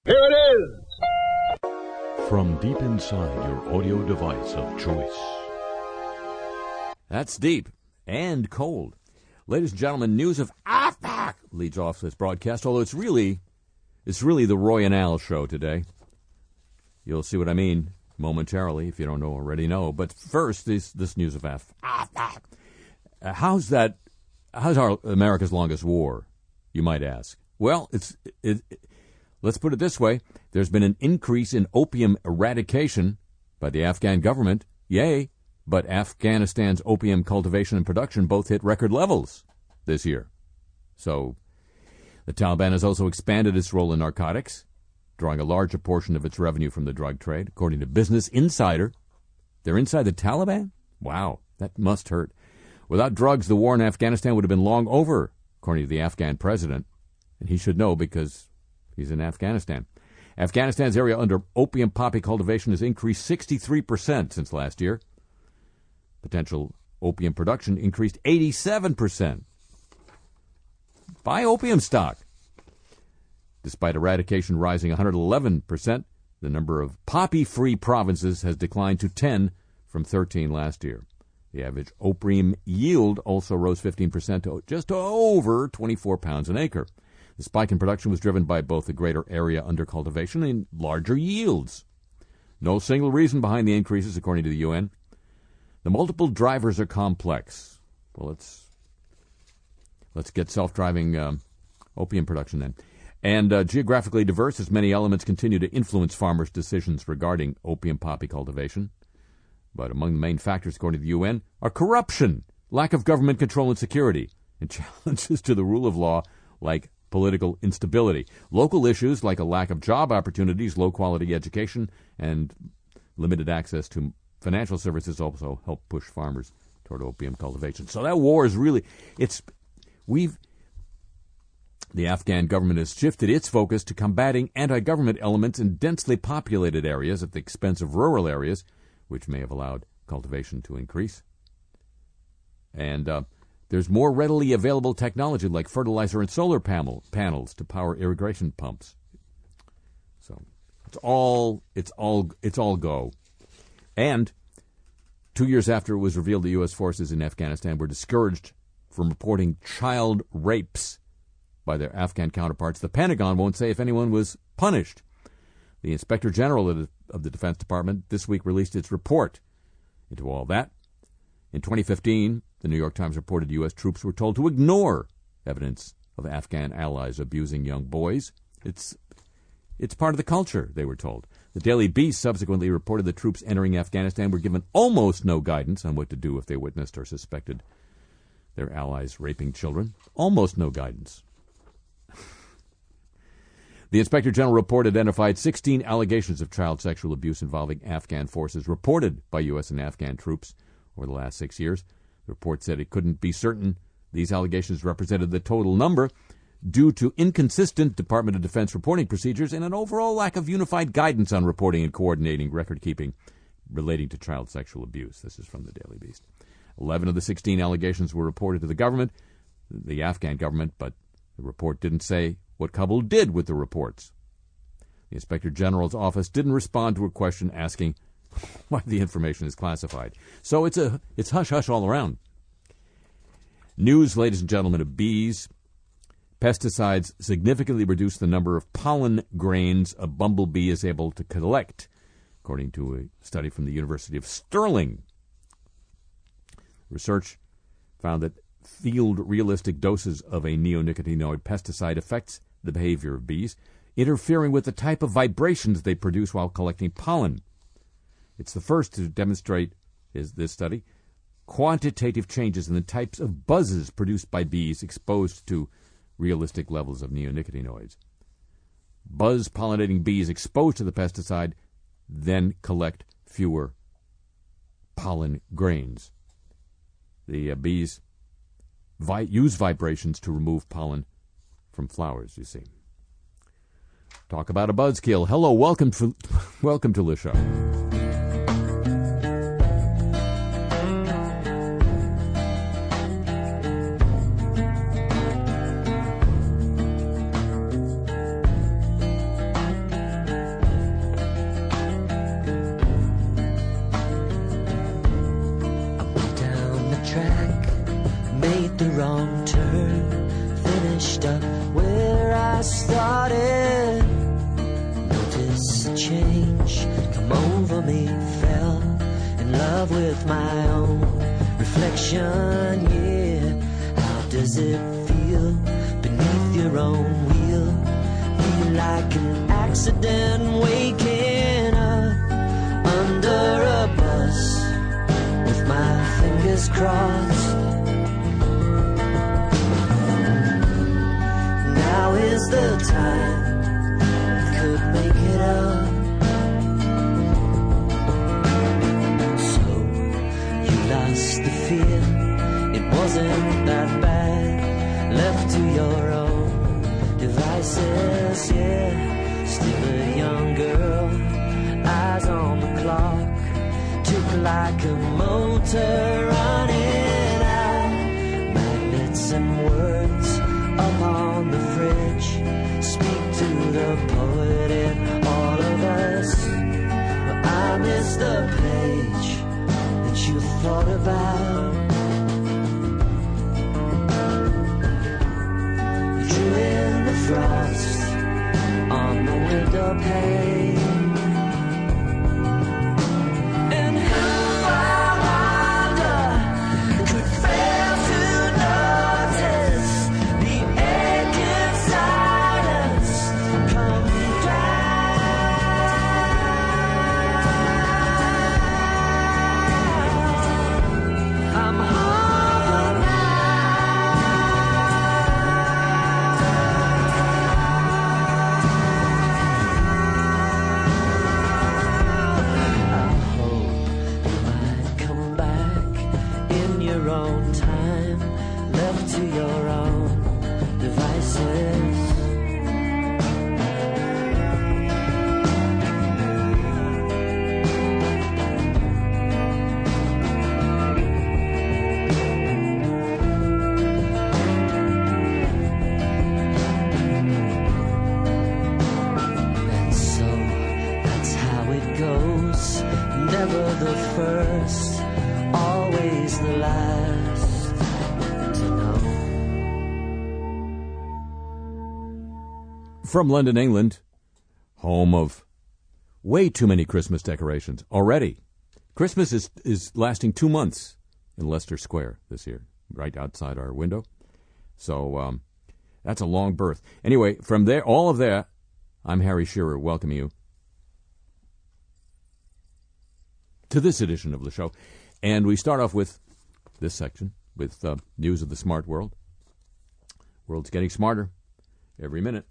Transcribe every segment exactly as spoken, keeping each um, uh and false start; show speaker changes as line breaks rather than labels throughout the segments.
Here it is!
From deep inside your audio device of choice.
That's deep and cold. Ladies and gentlemen, news of Afpak leads off this broadcast, although it's really, it's really the Roy and Al show today. You'll see what I mean momentarily if you don't know already know. But first, this this news of Afpak. Uh, how's that? How's our America's longest war? You might ask. Well, it's it, it, let's put it this way: there's been an increase in opium eradication by the Afghan government. Yay! But Afghanistan's opium cultivation and production both hit record levels this year. So the Taliban has also expanded its role in narcotics, drawing a larger portion of its revenue from the drug trade, according to Business Insider. They're inside the Taliban? Wow, that must hurt. Without drugs, the war in Afghanistan would have been long over, according to the Afghan president. And he should know because he's in Afghanistan. Afghanistan's area under opium poppy cultivation has increased sixty-three percent since last year. Potential opium production increased eighty-seven percent. Buy opium stock. Despite eradication rising one hundred eleven percent, the number of poppy-free provinces has declined to ten from thirteen last year. The average opium yield also rose fifteen percent to just over twenty-four pounds an acre. The spike in production was driven by both the greater area under cultivation and larger yields. No single reason behind the increases, according to the U N. The multiple drivers are complex. Well, let's let's get self-driving um, opium production then. And uh, geographically diverse, as many elements continue to influence farmers' decisions regarding opium poppy cultivation. But among the main factors, according to the U N, are corruption, lack of government control and security, and challenges to the rule of law like political instability. Local issues like a lack of job opportunities, low-quality education, and limited access to financial services also help push farmers toward opium cultivation. So that war is really, it's, we've, the Afghan government has shifted its focus to combating anti-government elements in densely populated areas at the expense of rural areas, which may have allowed cultivation to increase. And uh, there's more readily available technology like fertilizer and solar panel, panels to power irrigation pumps. So it's all, it's all, it's all go. And two years after it was revealed the U S forces in Afghanistan were discouraged from reporting child rapes by their Afghan counterparts, the Pentagon won't say if anyone was punished. The Inspector General of the, of the Defense Department this week released its report into all that. In twenty fifteen, the New York Times reported U S troops were told to ignore evidence of Afghan allies abusing young boys. It's, it's part of the culture, they were told. The Daily Beast subsequently reported that troops entering Afghanistan were given almost no guidance on what to do if they witnessed or suspected their allies raping children. Almost no guidance. The Inspector General report identified sixteen allegations of child sexual abuse involving Afghan forces reported by U S and Afghan troops over the last six years. The report said it couldn't be certain these allegations represented the total number due to inconsistent Department of Defense reporting procedures and an overall lack of unified guidance on reporting and coordinating record-keeping relating to child sexual abuse. This is from the Daily Beast. Eleven of the sixteen allegations were reported to the government, the Afghan government, but the report didn't say what Kabul did with the reports. The Inspector General's office didn't respond to a question asking why the information is classified. So it's a it's hush-hush all around. News, ladies and gentlemen, of bees. Pesticides significantly reduce the number of pollen grains a bumblebee is able to collect, according to a study from the University of Stirling. Research found that field-realistic doses of a neonicotinoid pesticide affects the behavior of bees, interfering with the type of vibrations they produce while collecting pollen. It's the first to demonstrate, is this study, quantitative changes in the types of buzzes produced by bees exposed to realistic levels of neonicotinoids. Buzz-pollinating bees exposed to the pesticide then collect fewer pollen grains. The uh, bees vi- use vibrations to remove pollen from flowers, you see. Talk about a buzzkill. Hello, welcome to, welcome to the show.
with my own reflection, yeah. How does it feel beneath your own wheel? Feel like an accident waking up under a bus with my fingers crossed. Now is the time could make it up. So you lost the fear, it wasn't that bad. Left to your own devices, yeah. Still a young girl, eyes on the clock. Took like a motor running out. Magnets and words up on the fridge. Speak to the poet in all of us. But I miss the page that you thought about. Drew in the frost on the window pane. And who I wonder could fail to notice the aching silence come down. I'm home now. I hope you might come back in your own time, left to your own devices. And so that's how it goes. Never the first, always the last to know.
From London, England, home of way too many Christmas decorations already. Christmas is, is lasting two months in Leicester Square this year, right outside our window. So um, that's a long berth. Anyway, from there, all of that, I'm Harry Shearer, welcoming you to this edition of the show. And we start off with this section, with uh, news of the smart world. World's getting smarter every minute.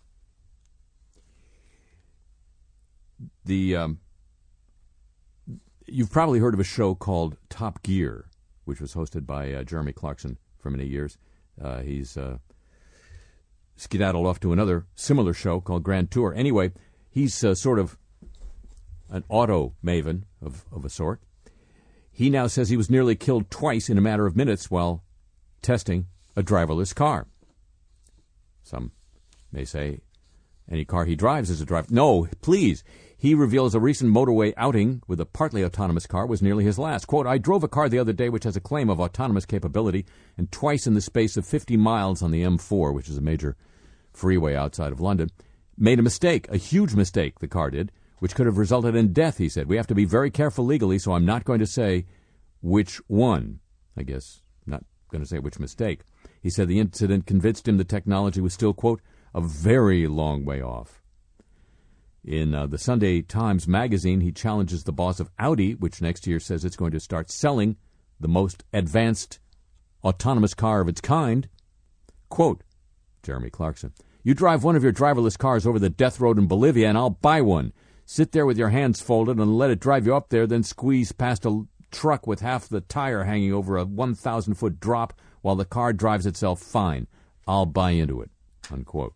The um, you've probably heard of a show called Top Gear, which was hosted by uh, Jeremy Clarkson for many years. Uh, he's uh, skedaddled off to another similar show called Grand Tour. Anyway, he's uh, sort of an auto maven of, of a sort. He now says he was nearly killed twice in a matter of minutes while testing a driverless car. Some may say any car he drives is a driver. No, please. He reveals a recent motorway outing with a partly autonomous car was nearly his last. Quote, I drove a car the other day which has a claim of autonomous capability, and twice in the space of fifty miles on the M four, which is a major freeway outside of London, made a mistake, a huge mistake, the car did, which could have resulted in death, he said. We have to be very careful legally, so I'm not going to say which one. I guess not going to say which mistake. He said the incident convinced him the technology was still, quote, a very long way off. In uh, the Sunday Times magazine, he challenges the boss of Audi, which next year says it's going to start selling the most advanced autonomous car of its kind. Quote, Jeremy Clarkson, you drive one of your driverless cars over the death road in Bolivia and I'll buy one. Sit there with your hands folded and let it drive you up there, then squeeze past a truck with half the tire hanging over a one thousand foot drop while the car drives itself fine. I'll buy into it, unquote.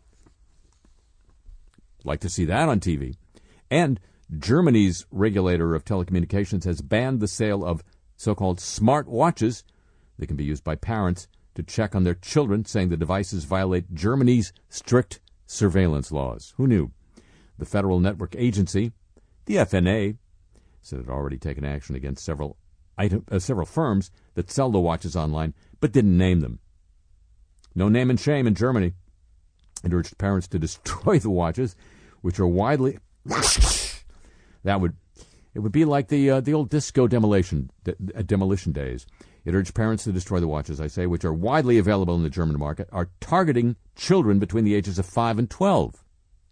Like to see that on T V. And Germany's regulator of telecommunications has banned the sale of so-called smart watches that can be used by parents to check on their children, saying the devices violate Germany's strict surveillance laws. Who knew? The Federal Network Agency, the F N A, said it had already taken action against several item, uh, several firms that sell the watches online, but didn't name them. No name and shame in Germany. It urged parents to destroy the watches, which are widely... that would It would be like the uh, the old disco demolition de- demolition days. It urged parents to destroy the watches, I say, which are widely available in the German market, are targeting children between the ages of five and twelve.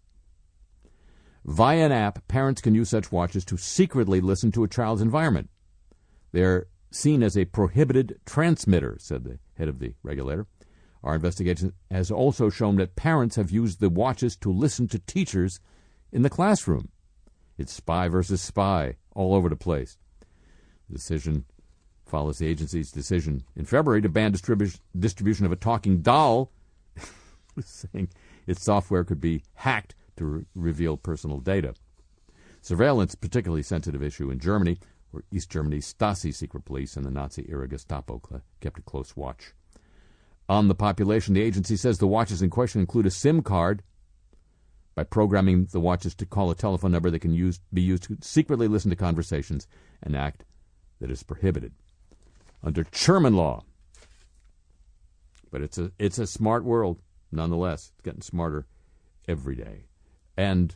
Via an app, parents can use such watches to secretly listen to a child's environment. They're seen as a prohibited transmitter, said the head of the regulator. Our investigation has also shown that parents have used the watches to listen to teachers in the classroom. It's spy versus spy all over the place. The decision follows the agency's decision in February to ban distribu- distribution of a talking doll, saying its software could be hacked to re- reveal personal data. Surveillance, particularly sensitive issue in Germany, where East Germany's Stasi secret police and the Nazi-era Gestapo cl- kept a close watch. On the population, the agency says the watches in question include a SIM card. By programming the watches to call a telephone number that can use, be used to secretly listen to conversations, an act that is prohibited under German law. But it's a it's a smart world, nonetheless. It's getting smarter every day. And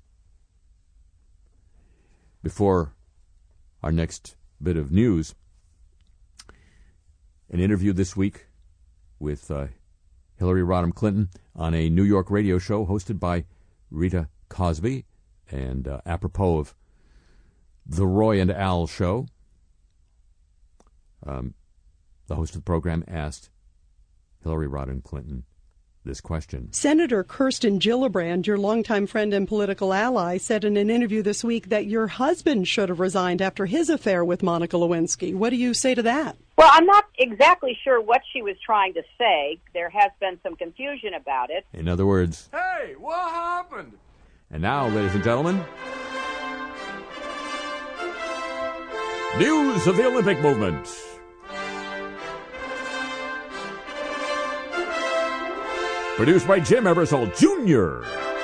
before our next bit of news, an interview this week with uh, Hillary Rodham Clinton on a New York radio show hosted by Rita Cosby, and uh, apropos of the Roy and Al show, um, the host of the program asked Hillary Rodham Clinton this question.
Senator Kirsten Gillibrand, your longtime friend and political ally, said in an interview this week that your husband should have resigned after his affair with Monica Lewinsky. What do you say to that?
Well, I'm not exactly sure what she was trying to say. There has been some confusion about it.
In other words,
Hey, what happened?
and now, ladies and gentlemen, news of the Olympic movement. Produced by Jim Ebersol Junior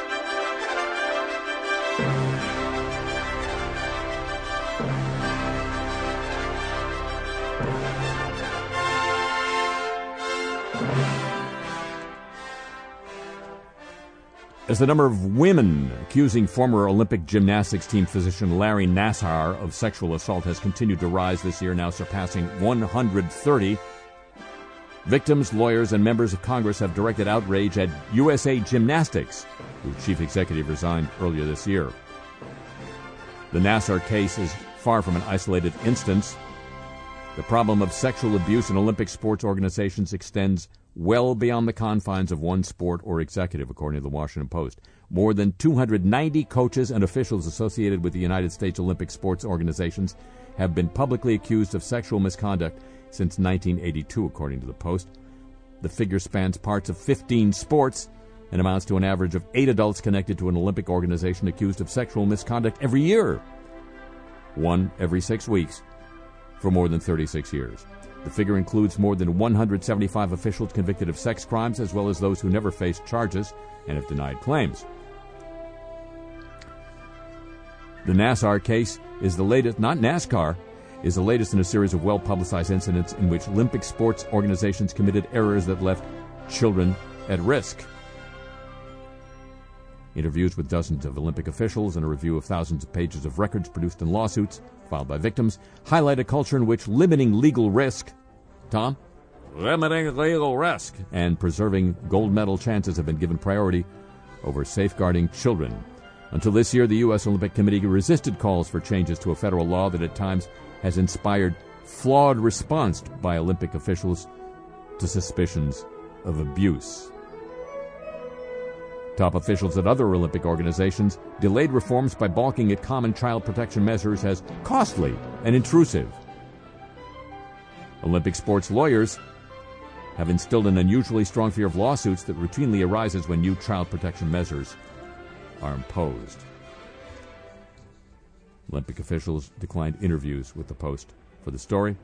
As the number of women accusing former Olympic gymnastics team physician Larry Nassar of sexual assault has continued to rise this year, now surpassing one hundred thirty, victims, lawyers, and members of Congress have directed outrage at U S A Gymnastics, whose chief executive resigned earlier this year. The Nassar case is far from an isolated instance. The problem of sexual abuse in Olympic sports organizations extends well beyond the confines of one sport or executive, according to the Washington Post. More than two hundred ninety coaches and officials associated with the United States Olympic sports organizations have been publicly accused of sexual misconduct since nineteen eighty-two, according to the Post. The figure spans parts of fifteen sports and amounts to an average of eight adults connected to an Olympic organization accused of sexual misconduct every year, one every six weeks, for more than thirty-six years. The figure includes more than one hundred seventy-five officials convicted of sex crimes, as well as those who never faced charges and have denied claims. The Nassar case is the latest, not NASCAR, is the latest in a series of well-publicized incidents in which Olympic sports organizations committed errors that left children at risk. Interviews with dozens of Olympic officials and a review of thousands of pages of records produced in lawsuits filed by victims highlight a culture in which limiting legal risk, Tom? Limiting legal risk and preserving gold medal chances have been given priority over safeguarding children. Until this year, the U S Olympic Committee resisted calls for changes to a federal law that at times has inspired flawed response by Olympic officials to suspicions of abuse. Top officials at other Olympic organizations delayed reforms by balking at common child protection measures as costly and intrusive. Olympic sports lawyers have instilled an unusually strong fear of lawsuits that routinely arises when new child protection measures are imposed. Olympic officials declined interviews with the Post for the story.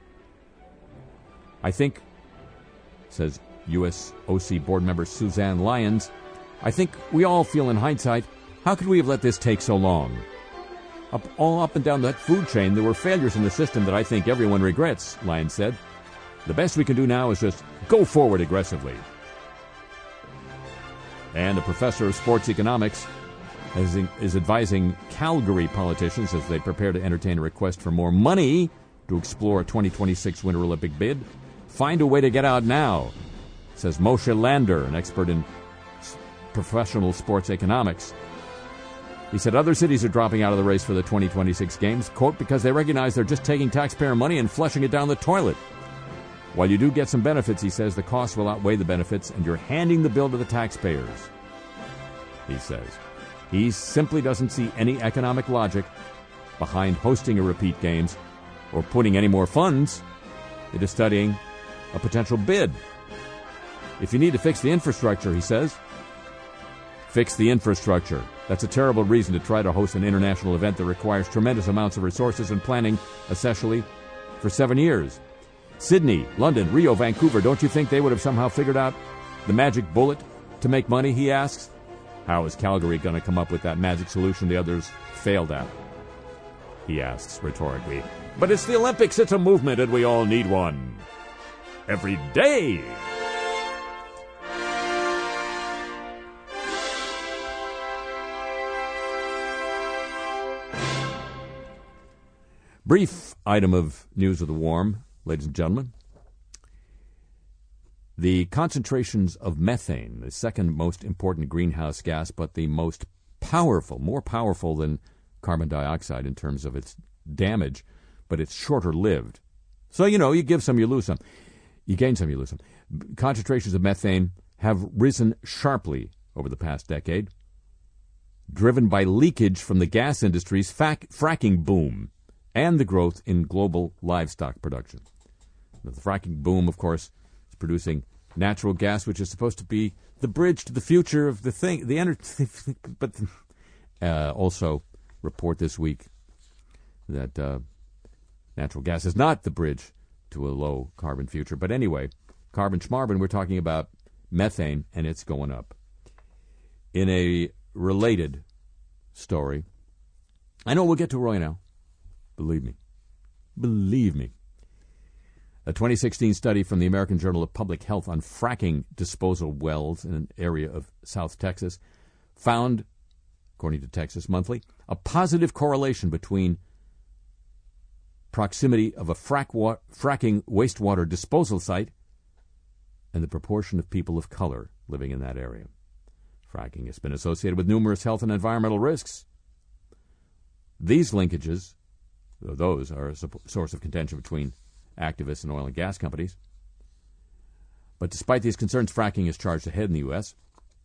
I think, says U S O C board member Suzanne Lyons, I think we all feel in hindsight, how could we have let this take so long? Up, all up and down that food chain, there were failures in the system that I think everyone regrets, Lyons said. The best we can do now is just go forward aggressively. And a professor of sports economics is, is advising Calgary politicians as they prepare to entertain a request for more money to explore a twenty twenty-six Winter Olympic bid. Find a way to get out now, says Moshe Lander, an expert in professional sports economics. He said other cities are dropping out of the race for the twenty twenty-six games, quote, because they recognize they're just taking taxpayer money and flushing it down the toilet. While you do get some benefits, he says, the costs will outweigh the benefits, and you're handing the bill to the taxpayers, he says. He simply doesn't see any economic logic behind hosting a repeat games or putting any more funds into studying a potential bid. If you need to fix the infrastructure, he says, fix the infrastructure. That's a terrible reason to try to host an international event that requires tremendous amounts of resources and planning, especially for seven years. Sydney, London, Rio, Vancouver, don't you think they would have somehow figured out the magic bullet to make money, he asks? How is Calgary going to come up with that magic solution the others failed at? He asks rhetorically. But it's the Olympics, it's a movement, and we all need one. Every day! Brief item of news of the warm, ladies and gentlemen. The concentrations of methane, the second most important greenhouse gas, but the most powerful, more powerful than carbon dioxide in terms of its damage, but it's shorter lived. So, you know, you give some, you lose some. You gain some, you lose some. Concentrations of methane have risen sharply over the past decade, driven by leakage from the gas industry's fac- fracking boom and the growth in global livestock production. The fracking boom, of course, is producing natural gas, which is supposed to be the bridge to the future of the thing, the energy. But uh, also report this week that uh, natural gas is not the bridge to a low carbon future. But anyway, carbon schmarbon, we're talking about methane, and it's going up. In a related story, I know we'll get to Roy now. Believe me. Believe me. A twenty sixteen study from the American Journal of Public Health on fracking disposal wells in an area of South Texas found, according to Texas Monthly, a positive correlation between proximity of a frack wa- fracking wastewater disposal site and the proportion of people of color living in that area. Fracking has been associated with numerous health and environmental risks. These linkages, those are a source of contention between activists and oil and gas companies. But despite these concerns, fracking is charged ahead in the U S.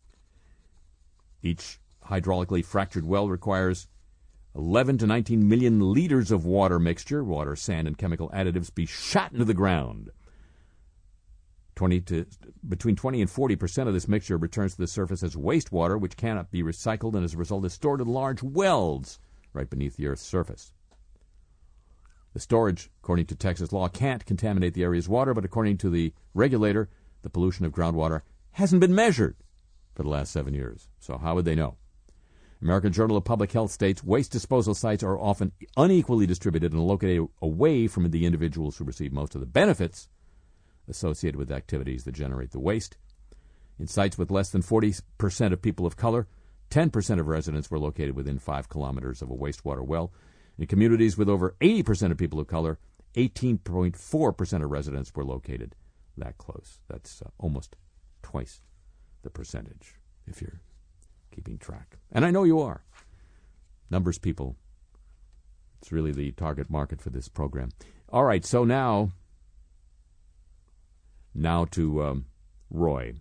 Each hydraulically fractured well requires eleven to nineteen million liters of water mixture, water, sand, and chemical additives be shot into the ground. twenty to, between twenty and forty percent of this mixture returns to the surface as wastewater, which cannot be recycled and as a result is stored in large wells right beneath the Earth's surface. The storage, according to Texas law, can't contaminate the area's water, but according to the regulator, the pollution of groundwater hasn't been measured for the last seven years. So how would they know? American Journal of Public Health states waste disposal sites are often unequally distributed and located away from the individuals who receive most of the benefits associated with activities that generate the waste. In sites with less than forty percent of people of color, ten percent of residents were located within five kilometers of a wastewater well. In communities with over eighty percent of people of color, eighteen point four percent of residents were located that close. That's uh, almost twice the percentage, if you're keeping track. And I know you are. Numbers, people. It's really the target market for this program. All right, so now, now to um, Roy.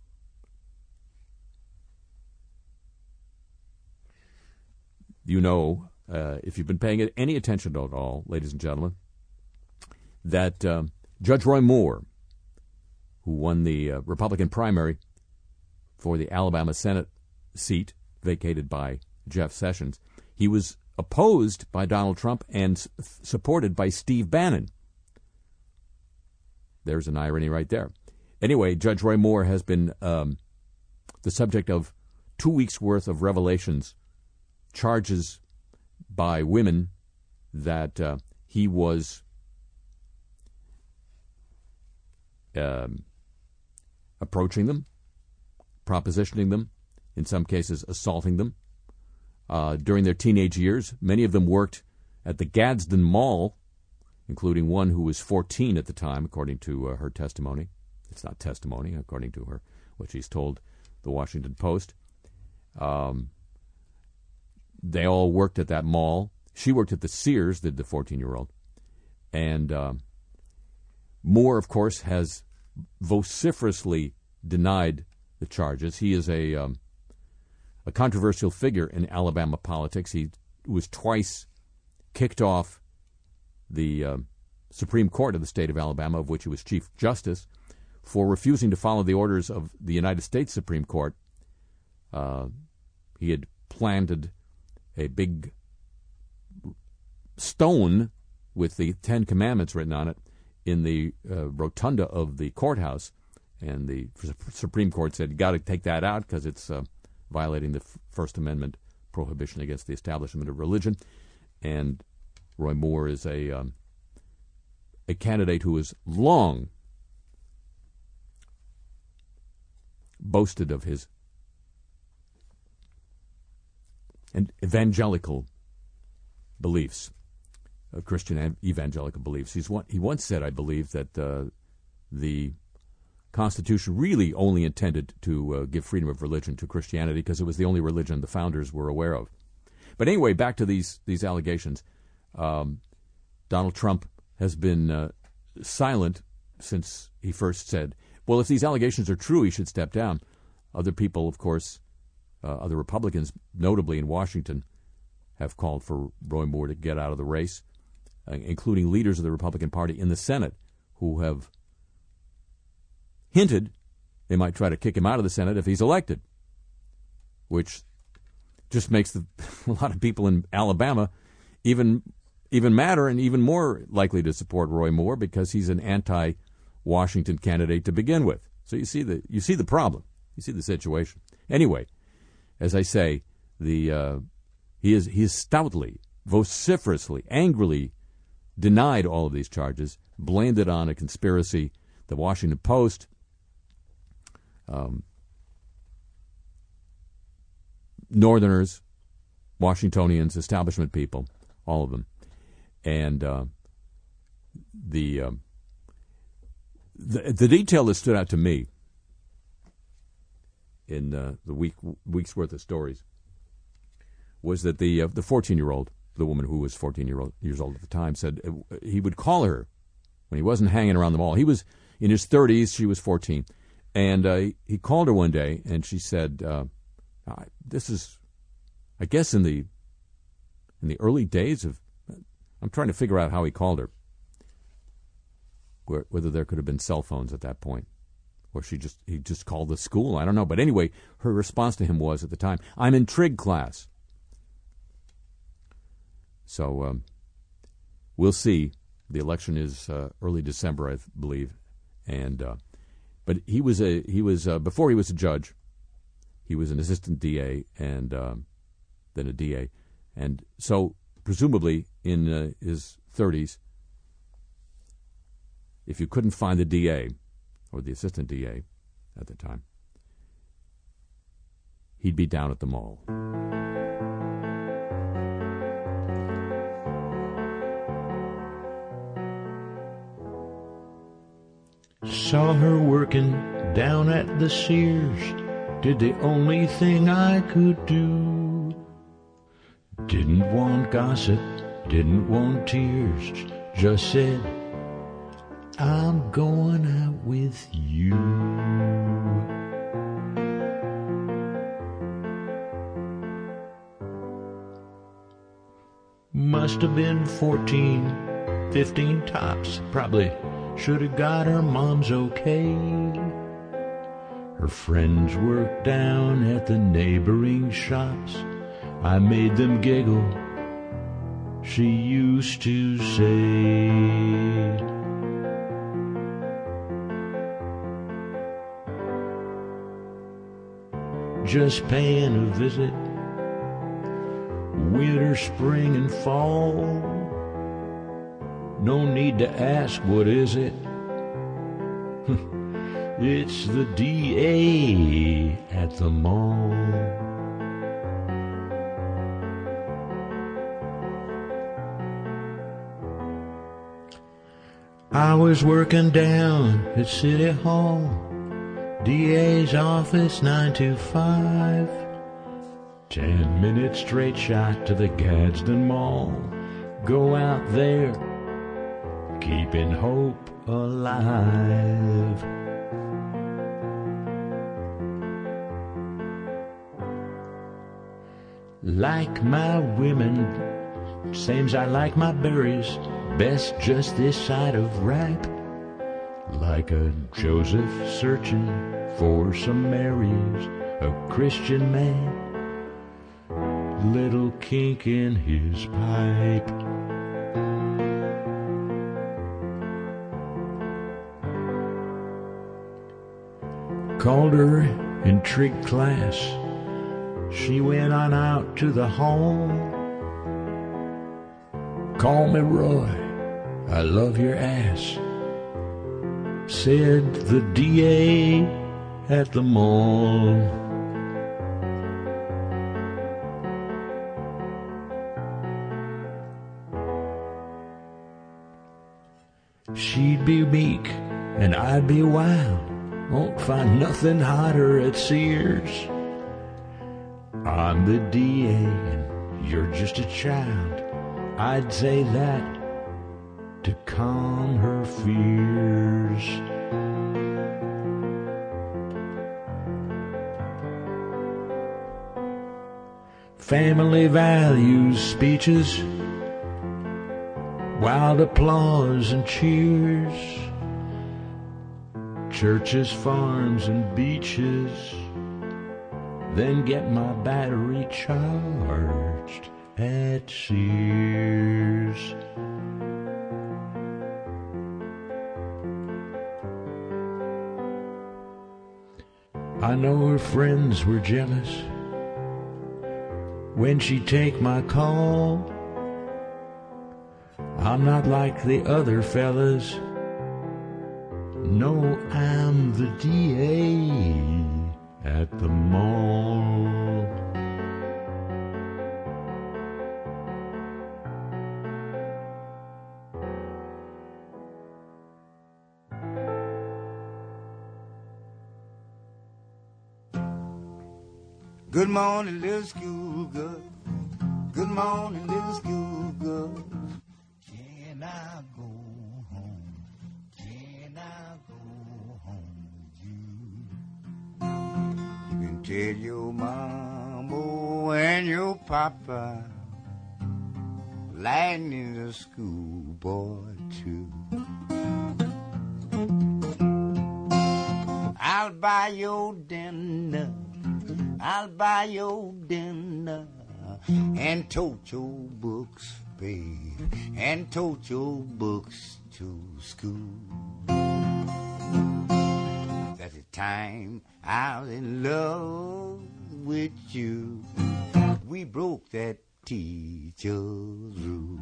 You know, uh, if you've been paying any attention at all, ladies and gentlemen, that um, Judge Roy Moore, who won the uh, Republican primary for the Alabama Senate seat vacated by Jeff Sessions, he was opposed by Donald Trump and s- supported by Steve Bannon. There's an irony right there. Anyway, Judge Roy Moore has been um, the subject of two weeks' worth of revelations, charges by women that uh, he was um, approaching them, propositioning them, in some cases assaulting them, uh, during their teenage years. Many of them worked at the Gadsden Mall, including one who was fourteen at the time, according to uh, her testimony. It's not testimony, according to her, what she's told the Washington Post. Um, they all worked at that mall. She worked at the Sears, did the fourteen-year-old. And um, Moore, of course, has vociferously denied the charges. He is a um, a controversial figure in Alabama politics. He was twice kicked off the uh, Supreme Court of the state of Alabama, of which he was Chief Justice, for refusing to follow the orders of the United States Supreme Court. Uh, he had planted a big stone with the Ten Commandments written on it in the uh, rotunda of the courthouse, and the Supreme Court said, you got to take that out because it's uh, violating the First Amendment prohibition against the establishment of religion. And Roy Moore is a um, a candidate who has long boasted of his and evangelical beliefs, uh, Christian evangelical beliefs. He's one, he once said, I believe, that uh, the Constitution really only intended to uh, give freedom of religion to Christianity because it was the only religion the founders were aware of. But anyway, back to these these allegations. Um, Donald Trump has been uh, silent since he first said, well, if these allegations are true, he should step down. Other people, of course, uh, other Republicans, notably in Washington, have called for Roy Moore to get out of the race, uh, including leaders of the Republican Party in the Senate who have hinted they might try to kick him out of the Senate if he's elected, which just makes the, a lot of people in Alabama even even madder and even more likely to support Roy Moore because he's an anti-Washington candidate to begin with. So you see the you see the problem, you see the situation. Anyway, as I say, the uh, he is he is stoutly, vociferously, angrily denied all of these charges, blamed it on a conspiracy. The Washington Post, um, Northerners, Washingtonians, establishment people, all of them. And uh, the, um, the the detail that stood out to me in uh, the week week's worth of stories was that the uh, the fourteen-year-old, the woman who was fourteen year old, years old at the time, said he would call her when he wasn't hanging around the mall. He was in his thirties, she was fourteen. And uh, he called her one day, and she said, uh, this is, I guess, in the in the early days of, I'm trying to figure out how he called her, where, whether there could have been cell phones at that point, or she just he just called the school. I don't know. But anyway, her response to him was at the time, I'm in trig class. So um, we'll see. The election is uh, early December, I believe, and uh, but he was a he was uh, before he was a judge, he was an assistant D A and um, then a D A, and so presumably in uh, his thirties, if you couldn't find the D A or the assistant D A at the time, he'd be down at the mall.
Saw her working down at the Sears. Did the only thing I could do. Didn't want gossip, didn't want tears. Just said, I'm going out with you. Must have been fourteen, fifteen tops. Probably should have got her mom's okay. Her friends worked down at the neighboring shops. I made them giggle, she used to say. Just paying a visit, winter, spring, and fall. No need to ask, what is it? It's the D A at the mall. I was working down at City Hall, D A's office nine to five. Ten minutes straight shot to the Gadsden Mall. Go out there, keeping hope alive. Like my women, same's I like my berries, best just this side of ripe. Like a Joseph searching for some Marys, a Christian man, little kink in his pipe. Called her in trig class. She went on out to the hall. Call me Roy, I love your ass, said the D A at the mall. She'd be meek and I'd be wild. Won't find nothing hotter at Sears. I'm the D A and you're just a child. I'd say that to calm her fears. Family values speeches, wild applause and cheers. Churches, farms, and beaches, then get my battery charged at Sears. I know her friends were jealous when she'd take my call. I'm not like the other fellas. No, I'm the D A at the mall.
Good morning, little schoolgirl. Good morning, little schoolgirl. Can I go home? Can I go home with you? You can tell your mama and your papa, Lightning the schoolboy too. I'll buy your dinner, I'll buy your dinner, and tote your books, babe, and tote your books to school. That's the time I was in love with you. We broke that teacher's rule.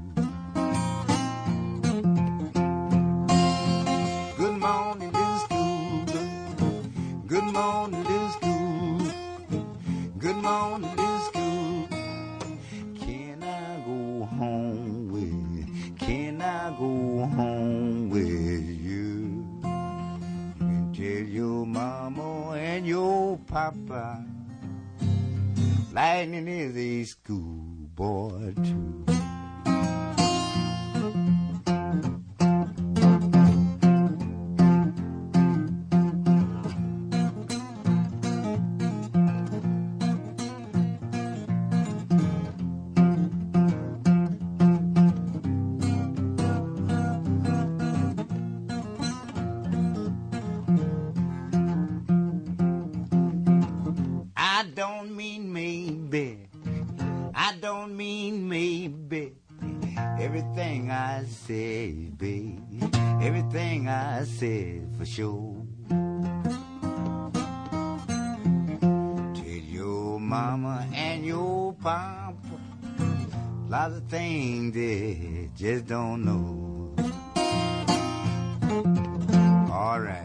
Good morning, little school. Good morning, little school. Good morning, little school. Can I go home with, can I go home with you? You can tell your mama and your papa, Lightning is a schoolboy too. I don't mean maybe, I don't mean maybe. Everything I say, babe, everything I say for sure. Tell your mama and your papa lots of things they just don't know. All right.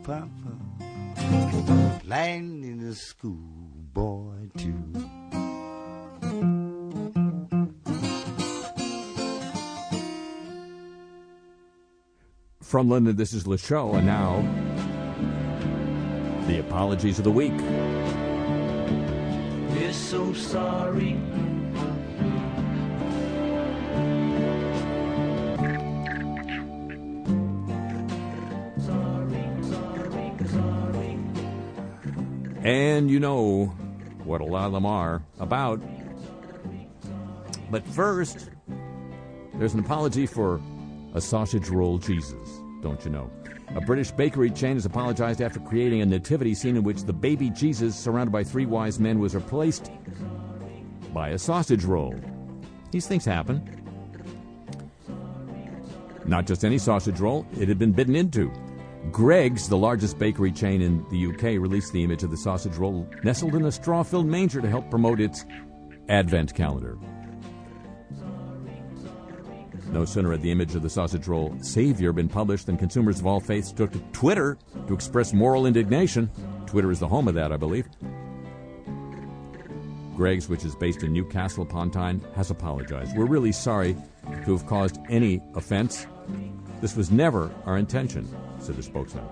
Papa, lying in the schoolboy too.
From London, this is Le Show, and now, the apologies of the week.
We're so sorry.
And you know what a lot of them are about. But first, there's an apology for a sausage roll Jesus, don't you know? A British bakery chain has apologized after creating a nativity scene in which the baby Jesus, surrounded by three wise men, was replaced by a sausage roll. These things happen. Not just any sausage roll, it had been bitten into. Greggs, the largest bakery chain in the U K, released the image of the sausage roll nestled in a straw-filled manger to help promote its Advent calendar. No sooner had the image of the sausage roll savior been published than consumers of all faiths took to Twitter to express moral indignation. Twitter is the home of that, I believe. Greggs, which is based in Newcastle upon Tyne, has apologized. We're really sorry to have caused any offense. This was never our intention, said the spokesman.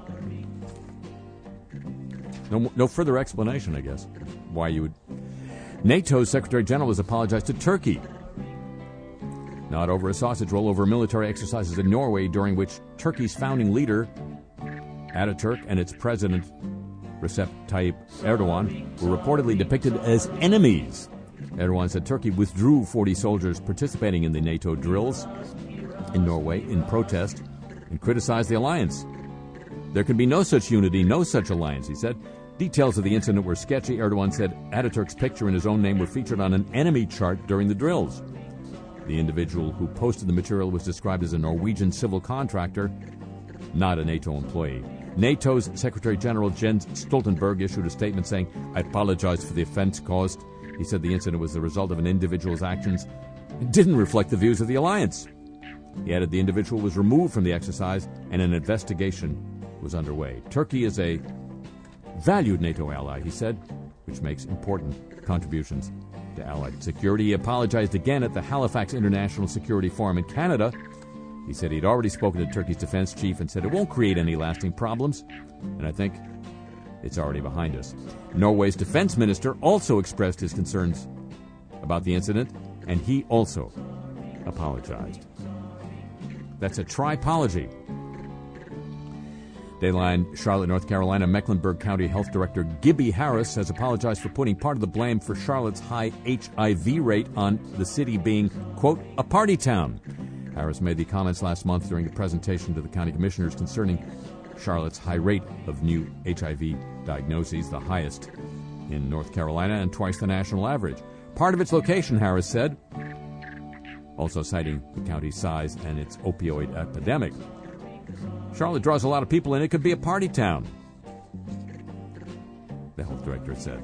No, no further explanation, I guess, why you would... NATO's Secretary General has apologized to Turkey. Not over a sausage roll, over military exercises in Norway during which Turkey's founding leader, Ataturk, and its president, Recep Tayyip Erdogan, were reportedly depicted as enemies. Erdogan said Turkey withdrew forty soldiers participating in the NATO drills in Norway in protest and criticized the alliance. There can be no such unity, no such alliance, he said. Details of the incident were sketchy. Erdogan said Ataturk's picture and his own name were featured on an enemy chart during the drills. The individual who posted the material was described as a Norwegian civil contractor, not a NATO employee. NATO's Secretary General Jens Stoltenberg issued a statement saying, "I apologize for the offense caused." He said the incident was the result of an individual's actions. It didn't reflect the views of the alliance. He added the individual was removed from the exercise and an investigation was underway. Turkey is a valued NATO ally, he said, which makes important contributions to Allied security. He apologized again at the Halifax International Security Forum in Canada. He said he'd already spoken to Turkey's defense chief and said it won't create any lasting problems, and I think it's already behind us. Norway's defense minister also expressed his concerns about the incident, and he also apologized. That's a tripology. Dayline, Charlotte, North Carolina, Mecklenburg County Health Director Gibby Harris has apologized for putting part of the blame for Charlotte's high H I V rate on the city being, quote, a party town. Harris made the comments last month during a presentation to the county commissioners concerning Charlotte's high rate of new H I V diagnoses, the highest in North Carolina and twice the national average. Part of its location, Harris said, also citing the county's size and its opioid epidemic. Charlotte draws a lot of people and it could be a party town, the health director said.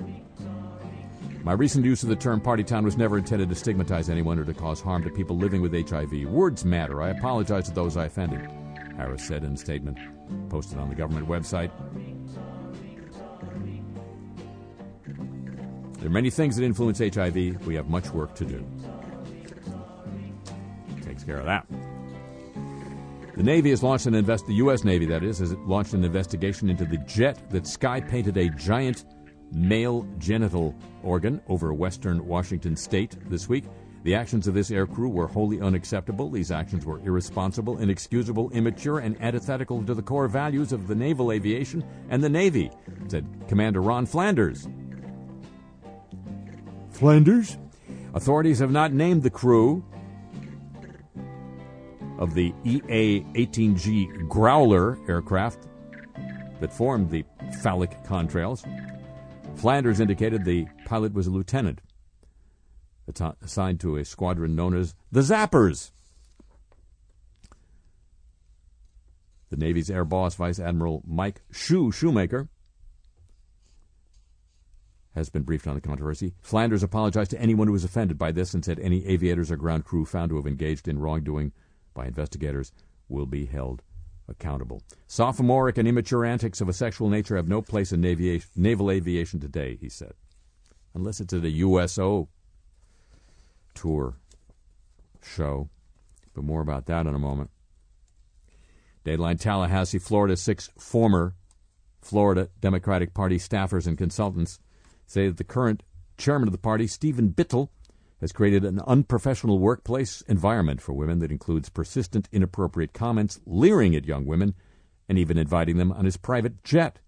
My recent use of the term party town was never intended to stigmatize anyone or to cause harm to people living with H I V. Words matter. I apologize to those I offended, Harris said in a statement posted on the government website. There are many things that influence H I V. We have much work to do. Takes care of that. The Navy has launched an invest. The U S Navy, that is, has launched an investigation into the jet that sky-painted a giant male genital organ over western Washington state this week. The actions of this aircrew were wholly unacceptable. These actions were irresponsible, inexcusable, immature, and antithetical to the core values of the naval aviation and the Navy, said Commander Ron Flanders. Flanders? Authorities have not named the crew of the E A eighteen G Growler aircraft that formed the phallic contrails. Flanders indicated the pilot was a lieutenant assigned to a squadron known as the Zappers. The Navy's Air Boss, Vice Admiral Mike Shoe Shoemaker, has been briefed on the controversy. Flanders apologized to anyone who was offended by this and said any aviators or ground crew found to have engaged in wrongdoing by investigators will be held accountable. Sophomoric and immature antics of a sexual nature have no place in navi- naval aviation today, he said. Unless it's at a U S O tour show. But more about that in a moment. Dateline Tallahassee, Florida. Six former Florida Democratic Party staffers and consultants say that the current chairman of the party, Stephen Bittel, has created an unprofessional workplace environment for women that includes persistent inappropriate comments, leering at young women, and even inviting them on his private jet.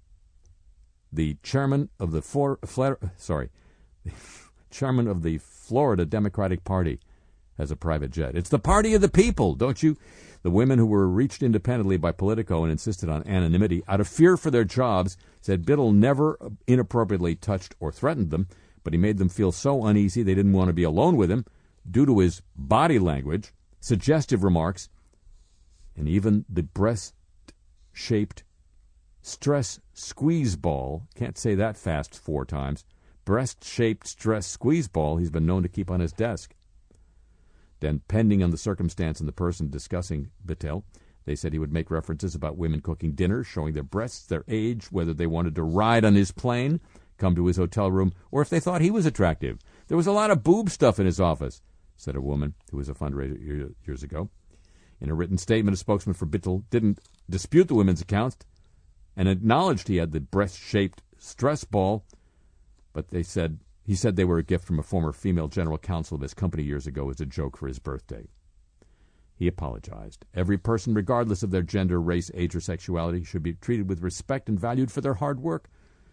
The chairman of the for, Fla, sorry, the chairman of the Florida Democratic Party has a private jet. It's the party of the people, don't you? The women who were reached independently by Politico and insisted on anonymity out of fear for their jobs said Bittel never inappropriately touched or threatened them, but he made them feel so uneasy they didn't want to be alone with him due to his body language, suggestive remarks, and even the breast-shaped stress squeeze ball. Can't say that fast four times. Breast-shaped stress squeeze ball he's been known to keep on his desk. Then, pending on the circumstance and the person discussing Bittel, they said he would make references about women cooking dinner, showing their breasts, their age, whether they wanted to ride on his plane, come to his hotel room, or if they thought he was attractive. There was a lot of boob stuff in his office, said a woman who was a fundraiser years ago. In a written statement, a spokesman for Bittel didn't dispute the women's accounts and acknowledged he had the breast-shaped stress ball, but they said he said they were a gift from a former female general counsel of his company years ago as a joke for his birthday. He apologized. Every person, regardless of their gender, race, age, or sexuality, should be treated with respect and valued for their hard work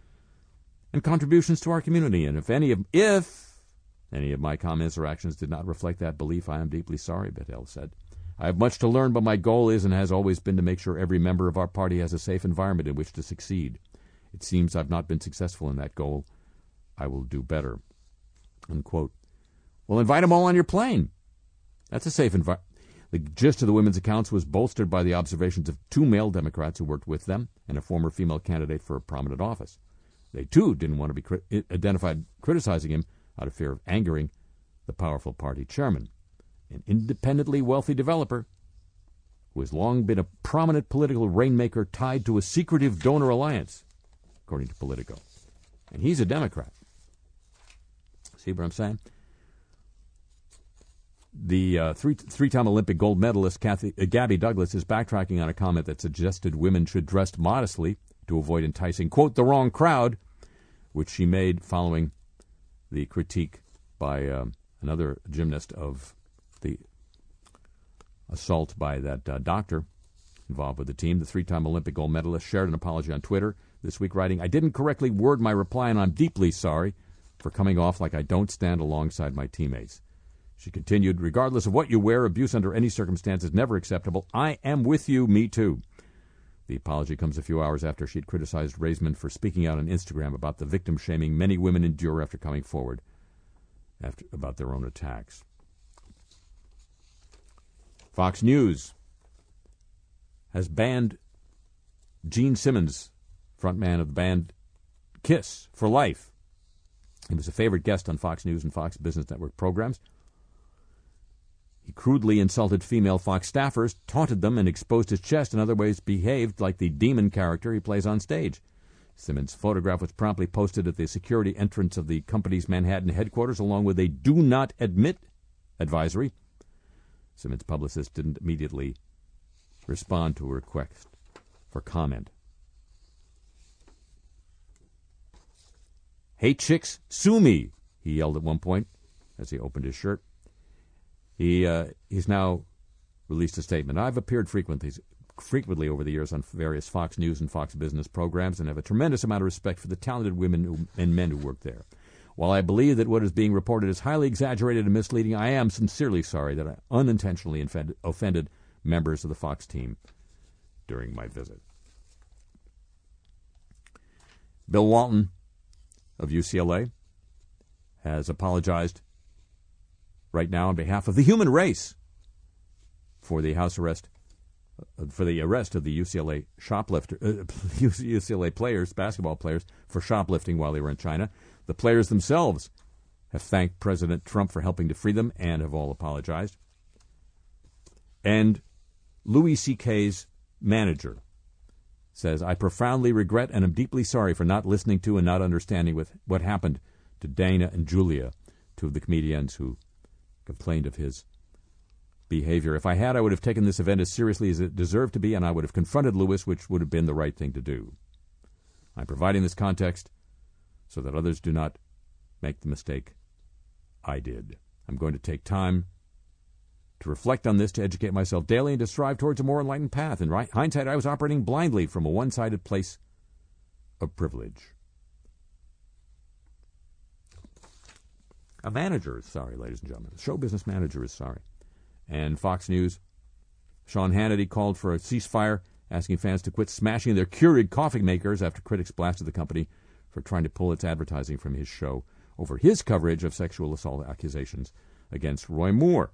and contributions to our community. And if any of if any of my comments or actions did not reflect that belief, I am deeply sorry, Bittel said. I have much to learn, but my goal is and has always been to make sure every member of our party has a safe environment in which to succeed. It seems I've not been successful in that goal. I will do better. Unquote. Well, invite them all on your plane. That's a safe environment. The gist of the women's accounts was bolstered by the observations of two male Democrats who worked with them and a former female candidate for a prominent office. They, too, didn't want to be crit- identified criticizing him out of fear of angering the powerful party chairman, an independently wealthy developer who has long been a prominent political rainmaker tied to a secretive donor alliance, according to Politico. And he's a Democrat. See what I'm saying? The uh, three, three-time Olympic gold medalist Kathy, uh, Gabby Douglas is backtracking on a comment that suggested women should dress modestly to avoid enticing, quote, the wrong crowd, which she made following the critique by um, another gymnast of the assault by that uh, doctor involved with the team. The three-time Olympic gold medalist shared an apology on Twitter this week, writing, I didn't correctly word my reply, and I'm deeply sorry for coming off like I don't stand alongside my teammates. She continued, regardless of what you wear, abuse under any circumstance is never acceptable. I am with you, me too. The apology comes a few hours after she'd criticized Raisman for speaking out on Instagram about the victim-shaming many women endure after coming forward after, about their own attacks. Fox News has banned Gene Simmons, frontman of the band Kiss, for life. He was a favorite guest on Fox News and Fox Business Network programs. He crudely insulted female Fox staffers, taunted them, and exposed his chest, in other ways behaved like the demon character he plays on stage. Simmons' photograph was promptly posted at the security entrance of the company's Manhattan headquarters, along with a do not admit advisory. Simmons' publicist didn't immediately respond to a request for comment. Hey, chicks, sue me, he yelled at one point as he opened his shirt. He uh, he's now released a statement. I've appeared frequently, frequently over the years on various Fox News and Fox Business programs and have a tremendous amount of respect for the talented women who, and men who work there. While I believe that what is being reported is highly exaggerated and misleading, I am sincerely sorry that I unintentionally offended, offended members of the Fox team during my visit. Bill Walton of U C L A has apologized right now on behalf of the human race for the house arrest, uh, for the arrest of the U C L A shoplifter, uh, U C L A players, basketball players, for shoplifting while they were in China. The players themselves have thanked President Trump for helping to free them and have all apologized. And Louis C K's manager says, I profoundly regret and am deeply sorry for not listening to and not understanding with what happened to Dana and Julia, two of the comedians who complained of his behavior. If I had, I would have taken this event as seriously as it deserved to be, and I would have confronted Lewis, which would have been the right thing to do. I'm providing this context so that others do not make the mistake I did. I'm going to take time to reflect on this, to educate myself daily, and to strive towards a more enlightened path. In right, hindsight, I was operating blindly from a one-sided place of privilege. A manager is sorry, ladies and gentlemen. A show business manager is sorry. And Fox News, Sean Hannity called for a ceasefire, asking fans to quit smashing their Keurig coffee makers after critics blasted the company for trying to pull its advertising from his show over his coverage of sexual assault accusations against Roy Moore.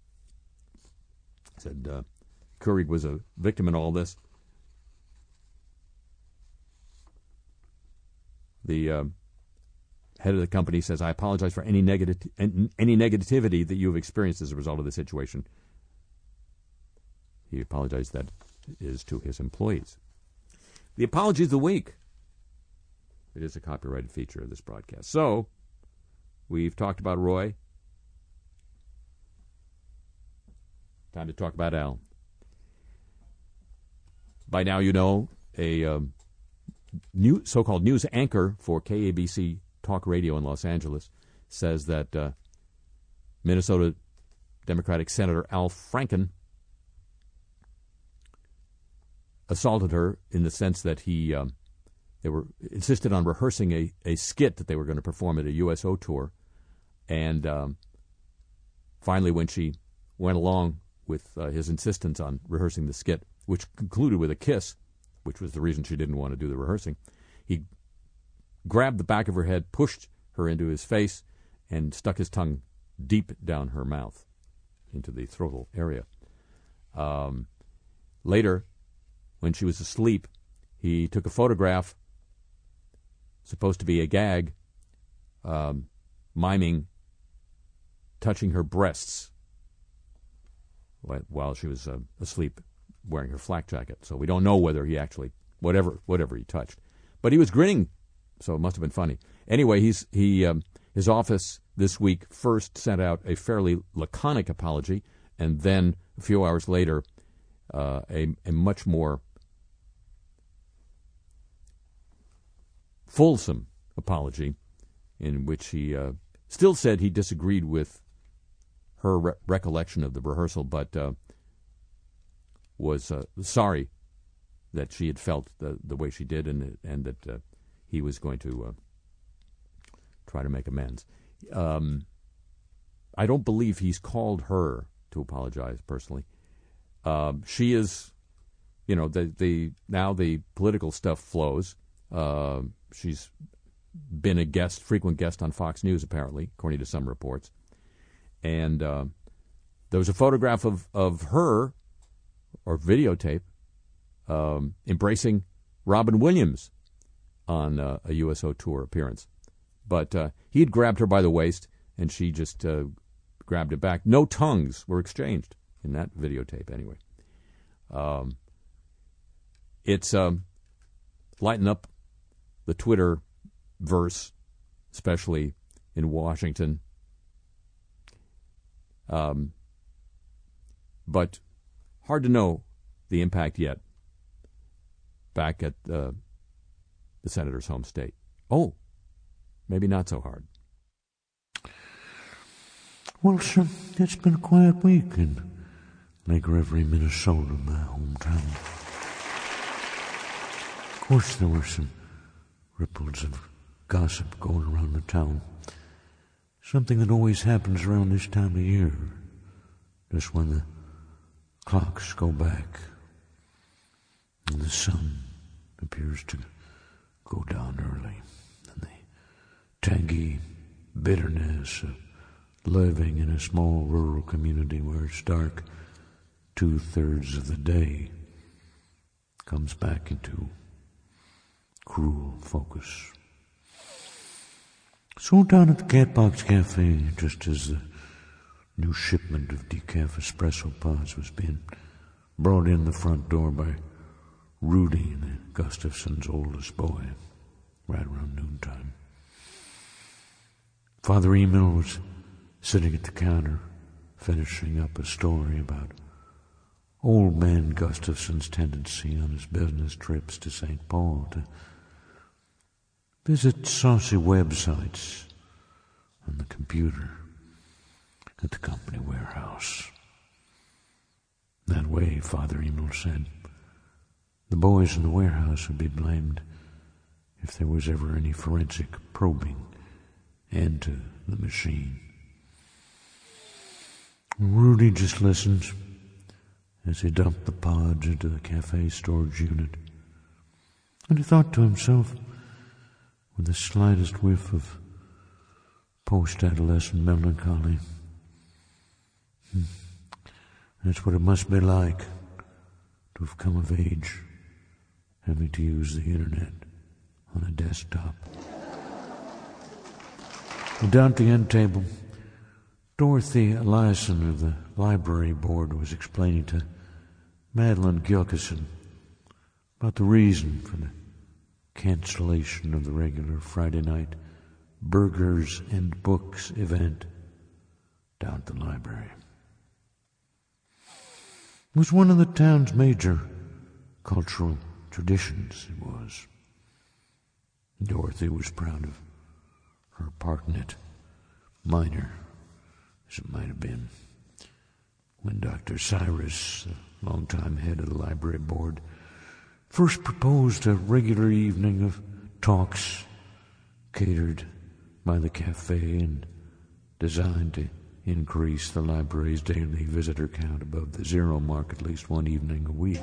Said uh, Keurig was a victim in all this. The uh, head of the company says, I apologize for any, negati- any negativity that you have experienced as a result of the situation. He apologized, that is to his employees. The apology of the week. It is a copyrighted feature of this broadcast. So, we've talked about Roy. Time to talk about Al. By now you know a um, new so-called news anchor for K A B C Talk Radio in Los Angeles says that uh, Minnesota Democratic Senator Al Franken assaulted her in the sense that he um, they were insisted on rehearsing a, a skit that they were going to perform at a U S O tour, and um, finally when she went along with uh, his insistence on rehearsing the skit, which concluded with a kiss, which was the reason she didn't want to do the rehearsing, he grabbed the back of her head, pushed her into his face, and stuck his tongue deep down her mouth into the throatal area. Um, later, when she was asleep, he took a photograph, supposed to be a gag, um, miming touching her breasts while she was uh, asleep wearing her flak jacket. So we don't know whether he actually, whatever whatever he touched. But he was grinning, so it must have been funny. Anyway, he's he um, his office this week first sent out a fairly laconic apology, and then a few hours later, uh, a, a much more fulsome apology in which he uh, still said he disagreed with her re- recollection of the rehearsal, but uh, was uh, sorry that she had felt the, the way she did, and and that uh, he was going to uh, try to make amends. Um, I don't believe he's called her to apologize personally. Um, she is, you know, the the now the political stuff flows. Uh, she's been a guest, frequent guest on Fox News, apparently, according to some reports. And uh, there was a photograph of, of her, or videotape, um, embracing Robin Williams on uh, a U S O tour appearance. But uh, he had grabbed her by the waist, and she just uh, grabbed it back. No tongues were exchanged in that videotape, anyway. Um, it's um, lighten up the Twitter verse, especially in Washington. Um, but hard to know the impact yet back at uh, the senator's home state. Oh, maybe not so hard.
Well, sir, it's been a quiet week in Lake Reverie, Minnesota, my hometown. Of course, there were some ripples of gossip going around the town. Something that always happens around this time of year, just when the clocks go back and the sun appears to go down early, and the tangy bitterness of living in a small rural community where it's dark two-thirds of the day comes back into cruel focus. So down at the Catbox Cafe, just as the new shipment of decaf espresso pods was being brought in the front door by Rudy, the Gustafsons' oldest boy, right around noontime. Father Emil was sitting at the counter, finishing up a story about old man Gustafson's tendency on his business trips to Saint Paul to visit saucy websites on the computer at the company warehouse. That way, Father Emil said, the boys in the warehouse would be blamed if there was ever any forensic probing into the machine. Rudy just listened as he dumped the pods into the cafe storage unit, and he thought to himself, with the slightest whiff of post-adolescent melancholy, hmm, that's what it must be like to have come of age, having to use the internet on a desktop. And down at the end table, Dorothy Eliason of the library board was explaining to Madeline Gilkison about the reason for the cancellation of the regular Friday night Burgers and Books event down at the library. It was one of the town's major cultural traditions, it was. Dorothy was proud of her part in it, minor as it might have been. When Doctor Cyrus, the longtime head of the library board, first proposed a regular evening of talks catered by the cafe and designed to increase the library's daily visitor count above the zero mark at least one evening a week.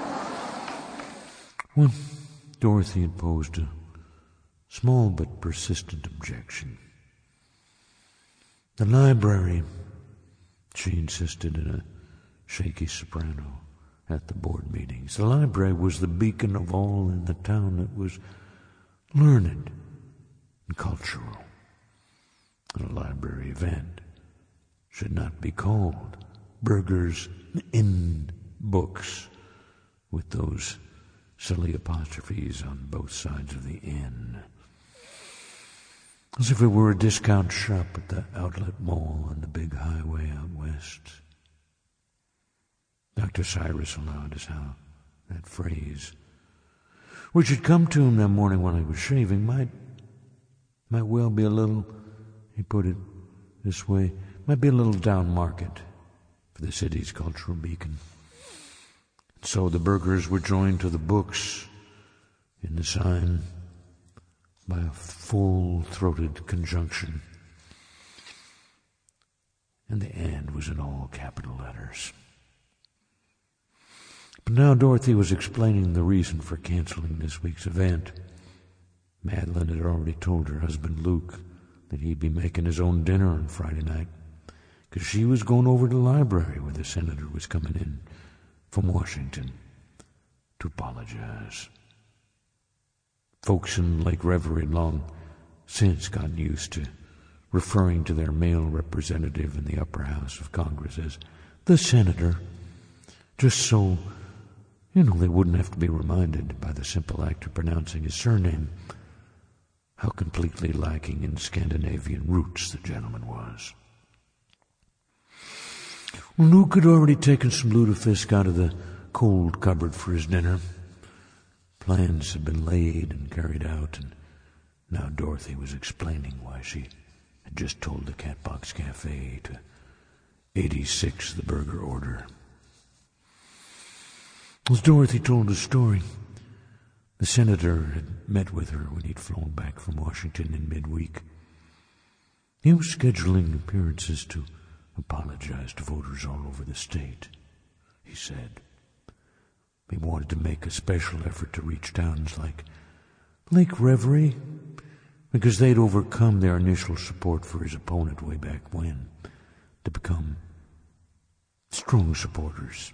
Well, Dorothy had posed a small but persistent objection. The library, she insisted in a shaky soprano at the board meetings, the library was the beacon of all in the town that was learned and cultural. And a library event should not be called Burgers in Books, with those silly apostrophes on both sides of the N. As if it were a discount shop at the outlet mall on the big highway out west. Doctor Cyrus allowed us how that phrase, which had come to him that morning when I was shaving, might, might well be a little, he put it this way, might be a little down market for the city's cultural beacon. So the burgers were joined to the books in the sign by a full-throated conjunction. And the "and" was in all capital letters. But now Dorothy was explaining the reason for canceling this week's event. Madeline had already told her husband Luke that he'd be making his own dinner on Friday night, because she was going over to the library where the senator was coming in from Washington to apologize. Folks in Lake Reverie had long since gotten used to referring to their male representative in the upper house of Congress as the senator, just so, you know, they wouldn't have to be reminded by the simple act of pronouncing his surname how completely lacking in Scandinavian roots the gentleman was. Well, Luke had already taken some lutefisk out of the cold cupboard for his dinner. Plans had been laid and carried out, and now Dorothy was explaining why she had just told the Catbox Cafe to eighty-six the burger order. As Dorothy told the story, the senator had met with her when he'd flown back from Washington in midweek. He was scheduling appearances to apologize to voters all over the state, he said. He wanted to make a special effort to reach towns like Lake Reverie, because they'd overcome their initial support for his opponent way back when, to become strong supporters.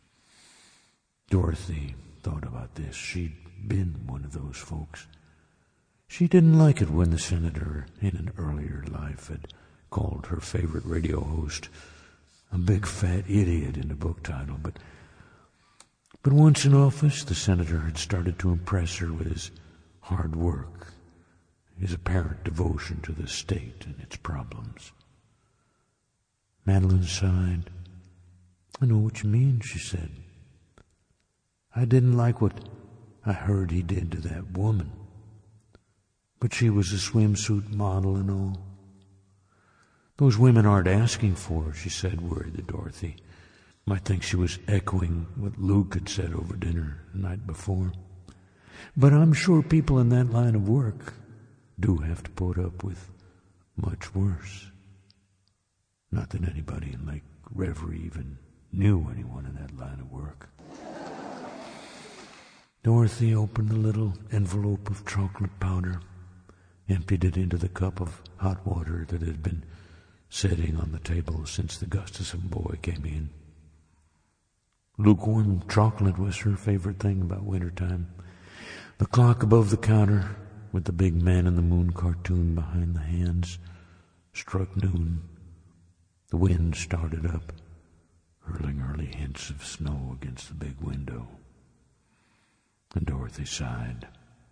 Dorothy thought about this. She'd been one of those folks. She didn't like it when the senator, in an earlier life, had called her favorite radio host a big fat idiot in the book title, but But once in office, the senator had started to impress her with his hard work, his apparent devotion to the state and its problems. Madeline sighed. "I know what you mean," she said. "I didn't like what I heard he did to that woman. But she was a swimsuit model and all. Those women aren't asking for her," she said, worried that Dorothy might think she was echoing what Luke had said over dinner the night before. "But I'm sure people in that line of work do have to put up with much worse. Not that anybody in Lake Reverie even knew anyone in that line of work." Dorothy opened the little envelope of chocolate powder, emptied it into the cup of hot water that had been sitting on the table since the Gustafson boy came in. Lukewarm chocolate was her favorite thing about wintertime. The clock above the counter, with the big Man in the Moon cartoon behind the hands, struck noon. The wind started up, hurling early hints of snow against the big window. And Dorothy sighed.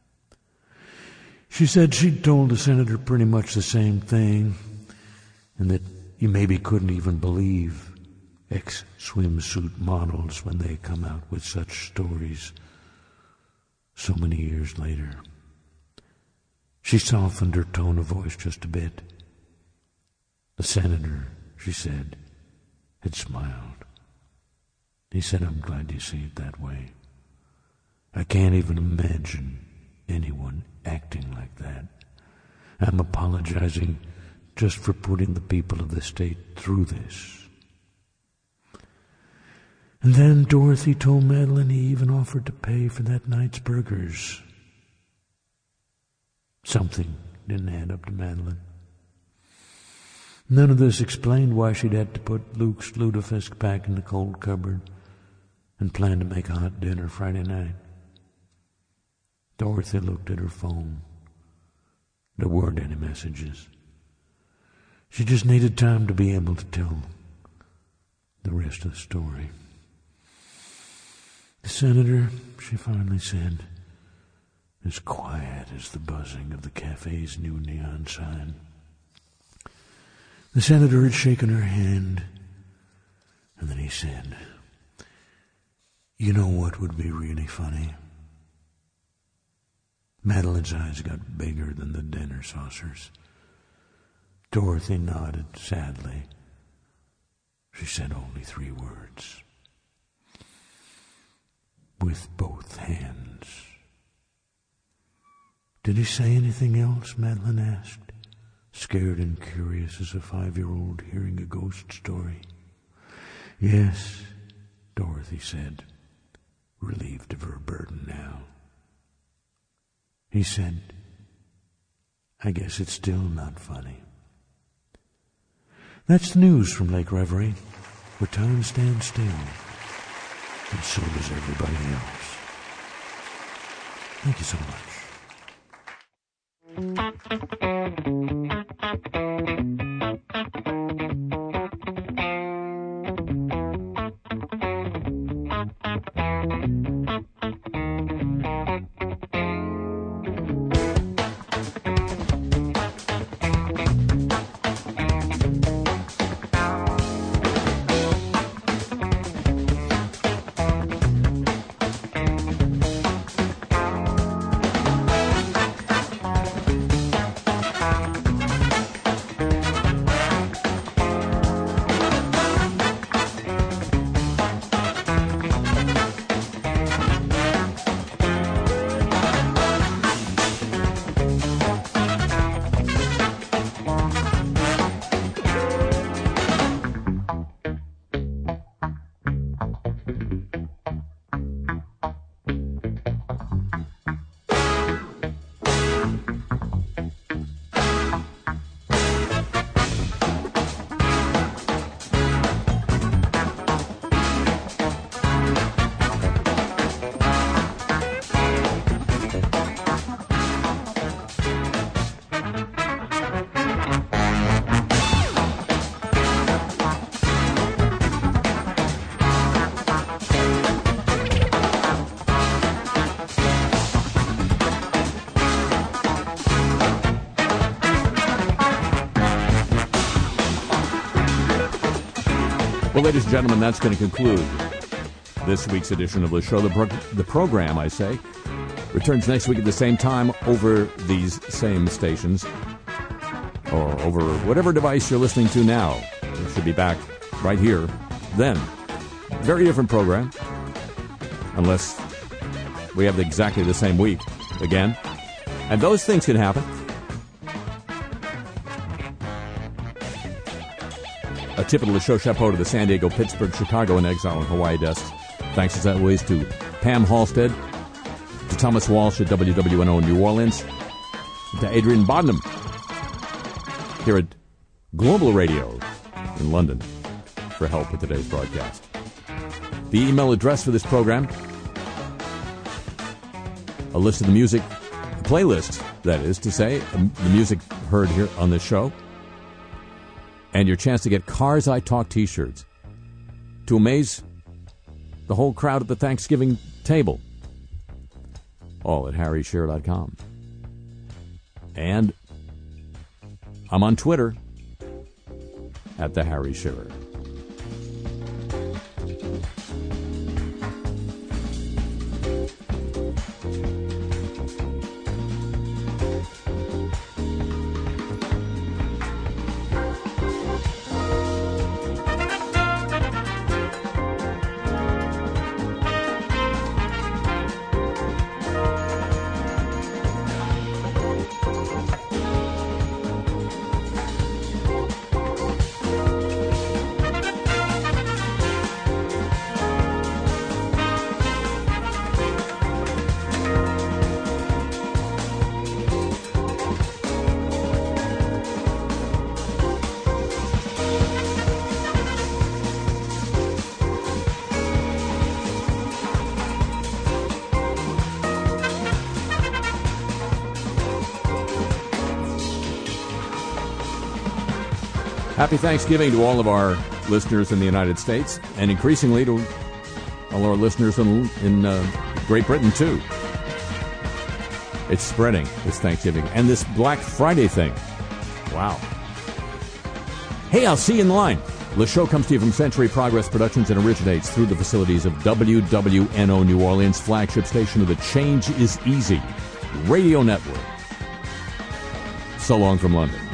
She said she'd told the senator pretty much the same thing, and that you maybe couldn't even believe ex-swimsuit models when they come out with such stories so many years later. She softened her tone of voice just a bit. The senator, she said, had smiled. He said, "I'm glad you see it that way. I can't even imagine anyone acting like that. I'm apologizing just for putting the people of the state through this." And then Dorothy told Madeline he even offered to pay for that night's burgers. Something didn't add up to Madeline. None of this explained why she'd had to put Luke's lutefisk back in the cold cupboard and plan to make a hot dinner Friday night. Dorothy looked at her phone. There weren't any messages. She just needed time to be able to tell the rest of the story. The senator, she finally said, as quiet as the buzzing of the cafe's new neon sign. The senator had shaken her hand, and then he said, "You know what would be really funny?" Madeline's eyes got bigger than the dinner saucers. Dorothy nodded sadly. She said only three words. "With both hands." "Did he say anything else?" Madeline asked, scared and curious as a five-year-old hearing a ghost story. "Yes," Dorothy said, relieved of her burden now. He said, "I guess it's still not funny." That's the news from Lake Reverie, where time stands still, and so does everybody else. Thank you so much.
ladies and gentlemen, that's going to conclude this week's edition of the show. The, pro- the program, I say, returns next week at the same time over these same stations, or over whatever device you're listening to now. It should be back right here then. Very different program, unless we have exactly the same week again. And those things can happen. A tip of the show chapeau to the San Diego, Pittsburgh, Chicago, and Exile and Hawaii desks. Thanks as always to Pam Halstead, to Thomas Walsh at W W N O New Orleans, to Adrian Bodnam here at Global Radio in London for help with today's broadcast. The email address for this program, a list of the music, a playlist, that is to say, the music heard here on this show, and your chance to get Cars I Talk t-shirts to amaze the whole crowd at the Thanksgiving table. All at harry shearer dot com. And I'm on Twitter at the Harry Shearer. Happy Thanksgiving to all of our listeners in the United States, and increasingly to all our listeners in, in uh, Great Britain, too. It's spreading, this Thanksgiving. And this Black Friday thing. Wow. Hey, I'll see you in the line. The show comes to you from Century Progress Productions and originates through the facilities of W W N O New Orleans, flagship station of the Change is Easy Radio Network. So long from London.